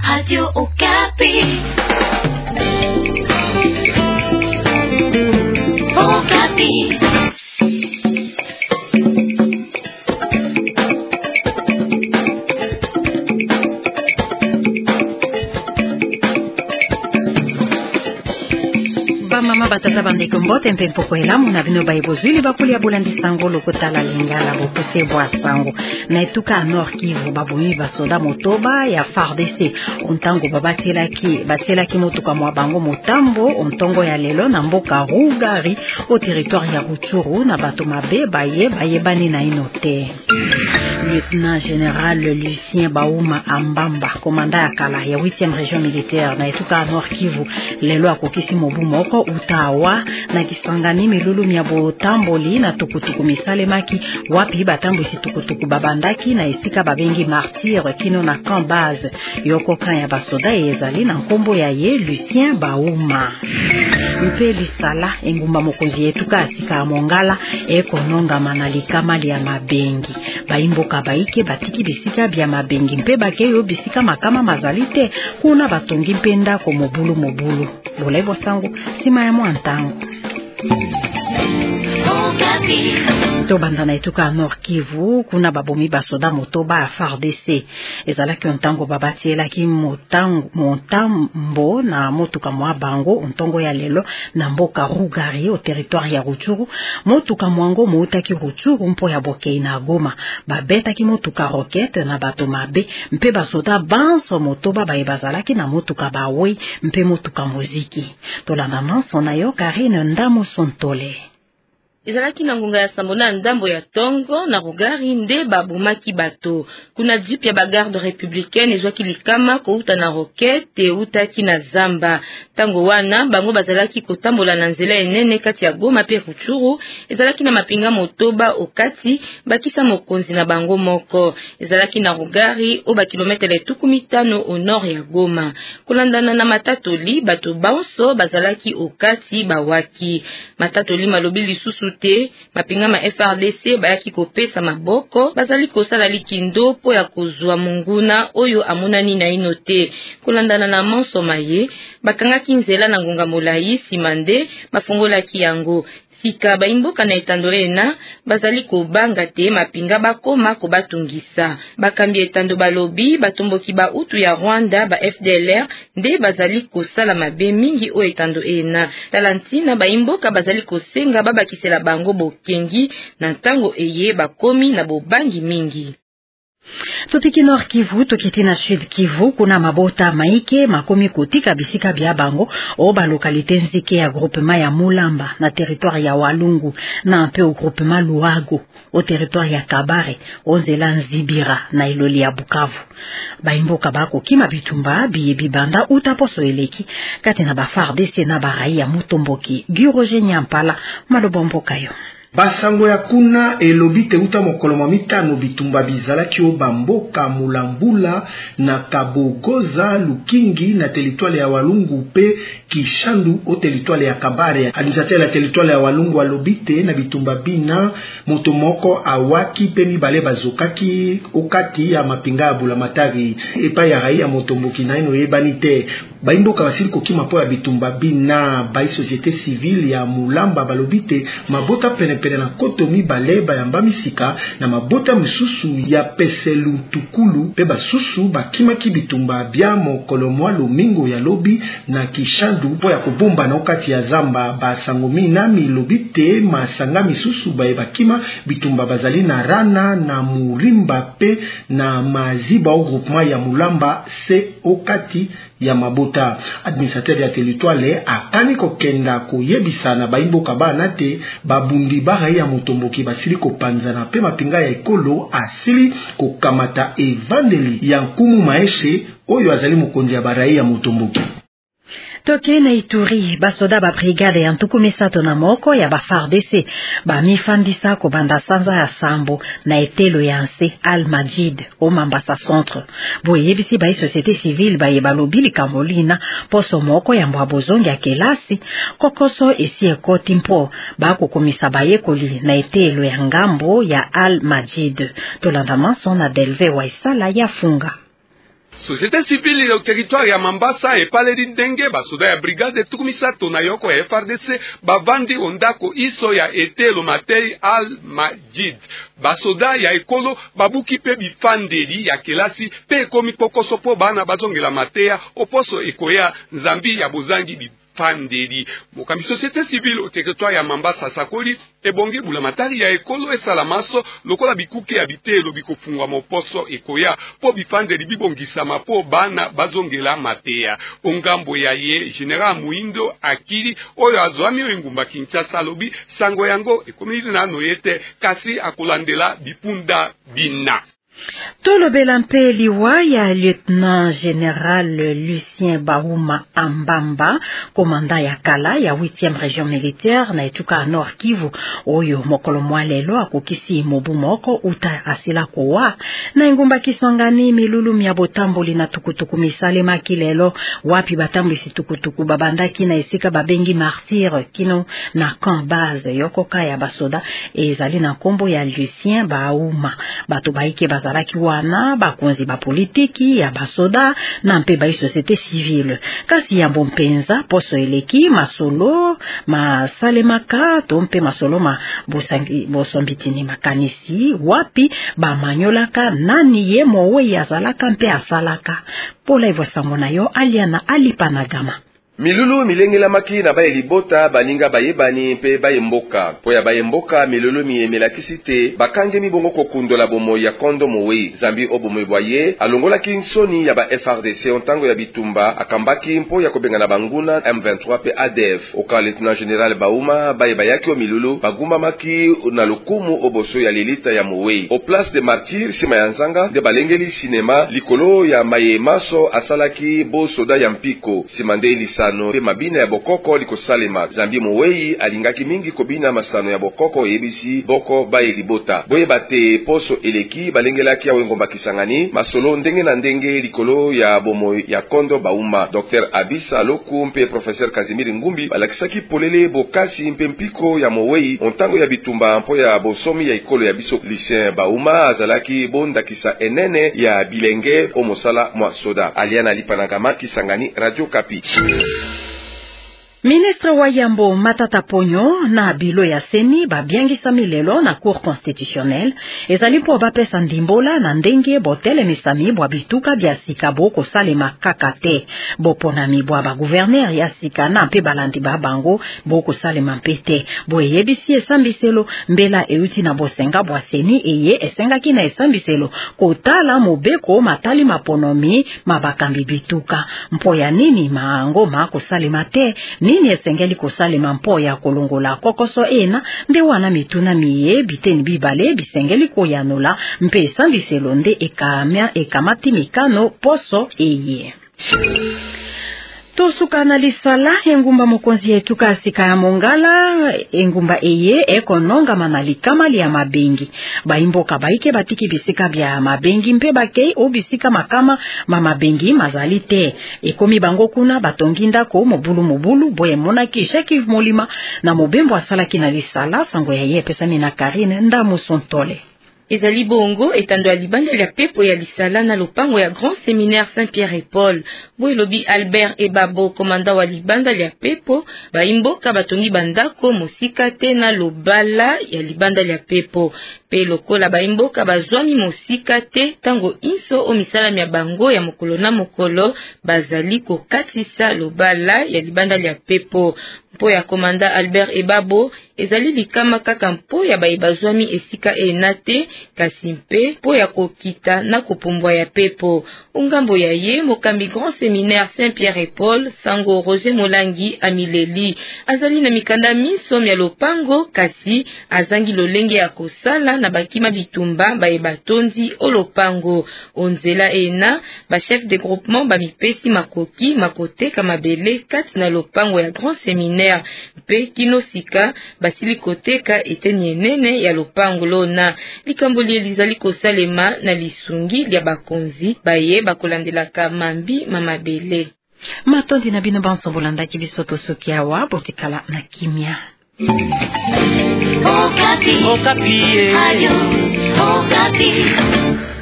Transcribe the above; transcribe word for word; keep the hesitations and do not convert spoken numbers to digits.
Radio Okapi. Okapi. Mama batata bandeko mbote mpempo kwela muna bino baibozwili bakuli abulandi sango lokotala lingala bopuse bwa sango na etuka Nord Kivu babuni basoda motoba ya F A R D C ontango babatelaki batelaki motuka mwa bango motambo ontongo ya lelo na mboka Rugari au territoire ya Rutshuru na bato mabe baye bayebani na inote. Lieutenant général Lucien Bauma Ambamba commandant ya kala ya huitième région militaire na etuka Nord Kivu lelo akokisi mobu moko utawa na kisangani milulu mya botamboli na tukutuku misalemaki wapi batambo si tukutuku babandaki na esika babengi martyr kino na camp base yoko kan ya basoda ezali na nkombo ya ye Lucien Bauma mpeli sala engumba mokonzi etuka asika mongala ekononga manalika mali ya mabengi baimboka baike batiki bisika bya mabengi mpe bakeyo bisika makama mazalite kuna batongi mpenda ko mobulu mobulu bolaibo sango sima ya mwantango. To bandana etuka Nord Kivu kuna babomi basoda motoba ya F A R D C ezalaki ontango babatielaki motango montambo na motuka mwa bango ontongo ya lelo na mboka Rugari au territoire ya Rutshuru motuka mwango moutaki Rutshuru mpo ya Bokei na Goma babetaki motuka roquette na bato mabe mpe basoda banso motoba baebazalaki na motuka bawe mpe motuka muziki tolanda manso na yo Karine Ndamo Sontole. Ezalaki na ngunga ya sambona ndambo ya Tongo na Rugari nde babumaki bato. Kuna jipe ya bagarde républicaine ezwaki likama kouta na roquette utaki na zamba. Tango wana bango bazalaki kotambola na nzela enene kati ya Goma pe Rutshuru ezalaki na mapinga motoba okati bakisa mokonzi na bango moko. Ezalaki na Rugari o ba kilometre tuku mitano au nord ya Goma. Kulandana na Matatoli bato banso bazalaki okati bawaki. Matatoli malobi lisusu te mapinga ma F A R D C bayaki kopesa maboko bazali kosala likindo po ya kozwa munguna oyo amonani na inote kulandana na manso maye bakangaki nzela na ngonga molai simande mafungolaki yango sika baimboka na etandorena bazali kobanga te mapinga bakoma ko batungisa bakambi etando balobi batomboki ba utu ya Rwanda ba F D L R nde bazali kosala mabe mingi o etando ena talantina baimboka bazali kosenga babakisela bango bokengi na ntango eye bakomi na bobangi mingi. Totiki Nord Kivu, tokiti na Sud Kivu, kuna mabota maike, makomi kotika bisika bia bango, o ba lokalite nzike ya groupement ya Mulamba, na territoire ya Walungu, na mpe o groupement Luago, o territoire ya Kabare, o nzela Nzibira, na iloli ya Bukavu. Baimboka bako kima bitumba, biye bibanda, utaposo eleki, kati na ba F A R D C na ba raia Mutomboki, Giroje Nyampala, malobomboka yo. Basango ya kuna elobite uta mokolo mitano bitumba bizalaki o bamboka Mulambula na Kabogoza Lukingi na territoire ya Walungu pe Kishandu o territoire ya Kabare. Administrateur ya territoire ya Walungu alobite na bitumba bina motomoko awaki pe mibale bazokaki okati ya mapinga ya Bulamatari epa ya raia Motomboki na ino yebanite baimboka basili kokima po ya bitumba bina bai société civile ya Mulamba balobite mabota pene pene na koto mibale bayamba misika na mabota misusu ya peselu tukulu pe basusu bakimaki bitumba bia mokolo mwa lomingo ya lobi na Kishandu po ya kobomba na okati ya zamba basango minami lobite masanga misusu baye bakima bitumba bazali na Rana na Murimba pe na Maziba au groupement ya Mulamba se okati ya mabota. Administrateur ya territoire akani kokenda koyebisa na baimboka bana te babundi barai ya Mutomboki basili kopanzana pe mapinga ya ekolo asili kokamata evandeli ya nkumu maeshe oyo azali mokonzi ya barai ya Mutomboki. Toke na Ituri, basoda ba brigade ya ntuku misato na moko ya ba F A R D C, ba mifandisa ko banda sanza ya sambo na etelo ya nse Al-Majid, o Mambasa Centre. Boye bisi ba société civile ba yebalobili kamolina, poso moko ya mbwabozongi ya kelasi, kokoso esi ekoti mpo, ba kukumisa ba yekoli na etelo ya ngambo ya Al-Majid. Tolanda manso na Delve Waisala ya funga. société civile ya territoire ya Mambasa epaleli ndenge basoda ya brigade tukumisato na yoko ya F R D C bavandi ondako iso ya etelo Matei Al Majid. Basoda ya ekolo babuki pe bifandeli ya kelasi pe ekomi pokoso po bana bazongela mateya oposo ekoya nzambi ya bozangi bi fandeli. Mokambi société civile au territoire ya Mambasa sakoli ebongi bula matari ya ekolo esalamaso lokola bikuke ya bitelo bikofungwa moposo ekoya po bifandeli bibongisama po bana bazongela mateya. Ongambo ya ye General Muindo Akili oyo azwami engumba Kinshasa lobi sango yango ekomili na noyete kasi akulandela bipunda bina. Tolobela mpe liwa ya lieutenant général Lucien Bauma Ambamba, commandant ya kala ya huitième région militaire na etuka Nord Kivu, oyo mokolo mwalelo akokisi mobu moko uta asila kowa na engumba Kisangani milulu mya botamboli na tukutuku misalema kilelo wapi batambisi tukutuku babandaki na esika babengi martyr kino na camp base yokoka ya basoda ezali na kombo ya Lucien Bauma. Bato baike bazalaki wana bakonzi ba politiki ya basoda na mpe ba société civile kasi ya bompenza poso eleki masolo masalemaka to mpe masolo ma bosangi bosombitini makanisi wapi ba manyolaka nani ye mowe yazalaka mpe asalaka pola ivosango na yo aliana alipanagama. Milulu milengela maki na baye libota baninga bayebani mpe baye mboka. Po ya baye mboka milulu miyemelakisi te bakange mibongo kokundola bomo ya kondo mowe. Zambi obomo boye alongola kinsoni ya ba F R D C ontango ya bitumba akambaki mpo ya kobenga na banguna M vingt-trois pe A D F. Oka lieutenant général Bauma baye bayaki o milulu baguma maki na lukumu oboso ya lilita ya mowe. O place de martyr sima ya nzanga de balengeli cinema likolo ya maye maso asalaki bo soda ya mpiko. Simande lisa no pe mabina ya bokoko liko salema. Zambi Mowei alingaki mingi kobina masano ya bokoko yebisi boko baye libota. Boye bate poso eleki balengelaki ya wengomba Kisangani masolo ndenge na ndenge likolo ya bomo ya kondo Bauma. Docteur Abisa Loku mpe professeur Kazimiri Ngumbi balakisaki polele bokasi mpe mpiko ya Mowei ontango ya bitumba mpo ya bosomi ya ikolo ya biso. Lucien Bauma azalaki bondakisa enene ya bilenge omosala mwa soda. Aliana lipanagama Kisangani, Radio Kapi. Ministre wa Yambo Matata Ponyo na bilo ya seni babiangisa milelo na cour constitutionnelle ezali mpo bapesa ndimbola na ndenge botele misami bwa bituka bya sika boko salema kakate boponami bwa ba gouverneur ya sika na mpe balandi ba bango boko salema mpete boyebisi esambiselo mbela euti na bosenga bwa seni eye esengaki na esambiselo kotala mobeko matali maponomi mabakambi bituka mpo ya nini maango mako salema te nini esengeli kosalema mpo ya kolongola kokoso ena nde wana mituna miye biteni bibale bisengeli koyanola mpe esambiselo nde ekamya ekamati mikano poso eye. Tosuka na lisala engumba mokonzi yetu kasika ya Mongala engumba eye ekononga manali kamali ya mabengi baimboka baike batiki bisika bya mabengi mpe bakei obisika makama mama bengi mazali te ekomi bango kuna batongi ndako mobulu mobulu boye monaki sheki molima na mobembo asalaki na lisala sango ya ye pesa mina Karine ndamu sontole. Ezali bongo etando ya libanda ya pepo ya lisala na lopango ya Grand Séminaire Saint-Pierre et Paul. Boye lobi Albert Ebabo, komanda wa libanda ya pepo, baimboka batongi bandako mosika te na lobala ya libanda ya pepo. Pe lokola baimboka bazwami mosika te tango inso o misala ya bango ya mokolo na mokolo bazali kokatisa lobala ya libanda ya pepo. Mpo ya komanda Albert Ebabo ezali likama kaka mpo ya baibazwami esika enate kasi mpe mpo ya kokita na kopumbwa ya pepo. Ungambo ya ye mokambi Grand Séminaire Saint-Pierre et Paul sango Roger Molangi Amileli azali na mikanda miso ya lopango kasi azangi lolenge ya kosala na bakima bitumba baebatonzi o lopango onzela ena ba chef de groupement ba mipesi makoki makoteka mabele kati na lopango ya Grand Séminaire mpe kinosika basili koteka eteni enene ya lopango lona likamboli elizali kosalema na lisungi lya bakonzi baye bakolandelaka mambi mamabele matondi na bino bansombolandaki bisoto soki awa botikala na kimia. Okapi. Okapi. Radio Okapi.